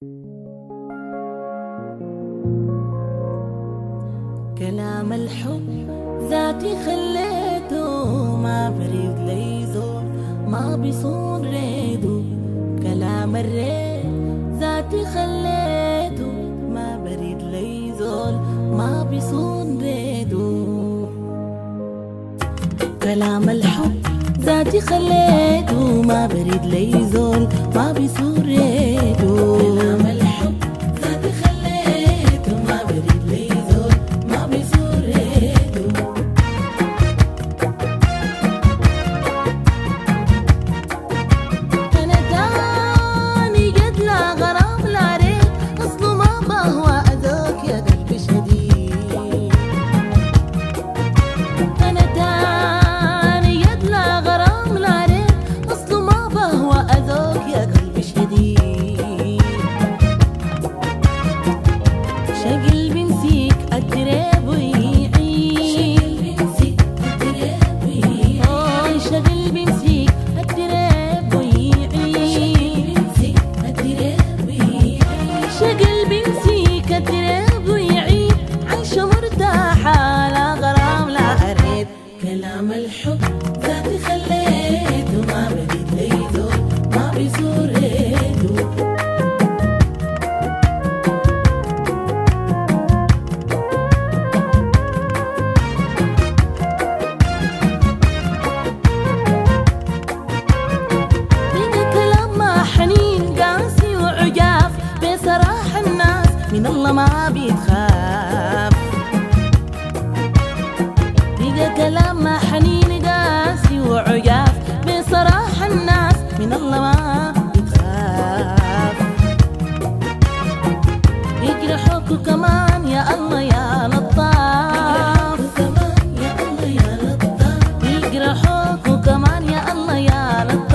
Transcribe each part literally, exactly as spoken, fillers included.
كلام الحب ذاتي خليته ما بريد ليزول ما بيصون ريدو. كلام الريد ذاتي خليته ما بريد ليزول ما بيصون ريدو. كلام الحب ذاتي خليته ما بريد ليزول ما بيصون ريدو. كلام الحب ذاتي خليته ما بريد ليزول ما بيصون ريدو. أنا تاني قد لا غرام لا ريت أصله ما بهوى أذوك يا قلبي شديد. أنا تاني قد لا غرام لا ريت أصله ما بهوى أذوك يا قلبي شديد. شقل بنسيك الدريب ويعيد. آه شقل بنسيك الدريب ويعيد. شقل بنسيك الدريب ويعيد. عايشة مرتاحة لا غرام لا أريد. كلام الحب ذاتي خليته ما بديت ليزول ما بيزور ريدو. بصراحة الناس من الله ما بيتخاف. بقى كلام ما حنين قاسي وعجاف. بصراحة الناس من الله ما بيتخاف. يجرحوكوا كمان يا الله يا لطاف. يجرحوكوا كمان يا الله يا لطاف.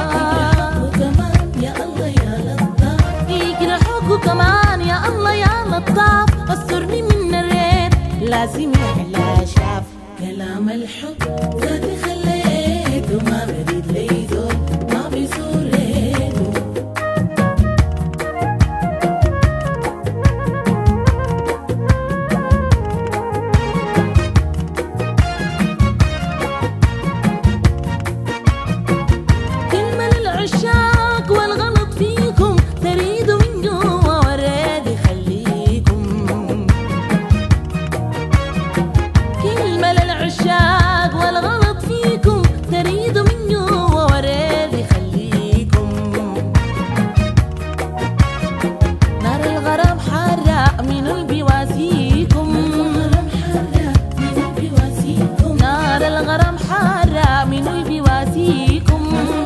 كمان يا الله يا لطاف. استرني من الريت لازم يحلى شاف. كلام الحب ذاتي خليته ما بريد ليزول ما بيصور ريدو. كلمة للعشاق والغلط فيكم تريدوا من جوا وريد يخليكم. كلمة للعشاق والغلط فيكم تريدوا من جوا وريد يخليكم. نار الغرام حارة من البواسيكم. نار الغرام حارة من البواسيكم.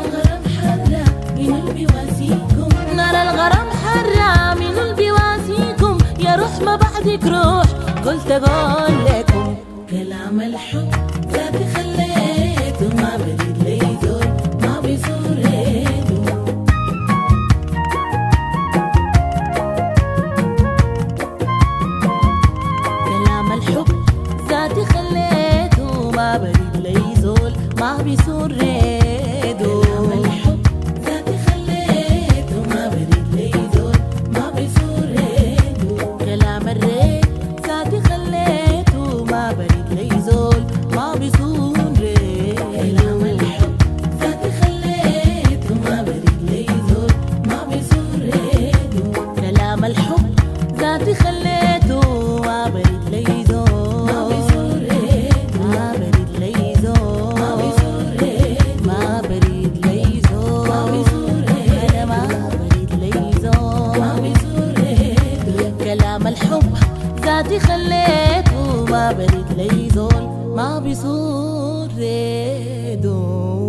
نار الغرام حرة من البواسيكم. يا روح ما بعدك روح قلت اقول لكم. كلام الحب ذاتي خليته ما بريد ليزول ما بيصور ريدو. كلام الحب ذاتي خليته ما بريد ليزول ما بيصور ريدو. كلام الريد ذاتي خليته ما بريد ليزول ما بيصون ريد. كلام الحب ذاتي خليته ما بريد ليزول ما بيصون ريد. كلام الحب ذاتي خليته ما بريد ليزول ما بيصون ريد. ما بريد ليزول ما بيصون ريد. ما بريد ليزول ما بيصون ريد. أنا ما بريد ليزول ما بيصون ريد. كلام الحب ذاتي خليته ما بريد ليزول ما بيصور ريدو.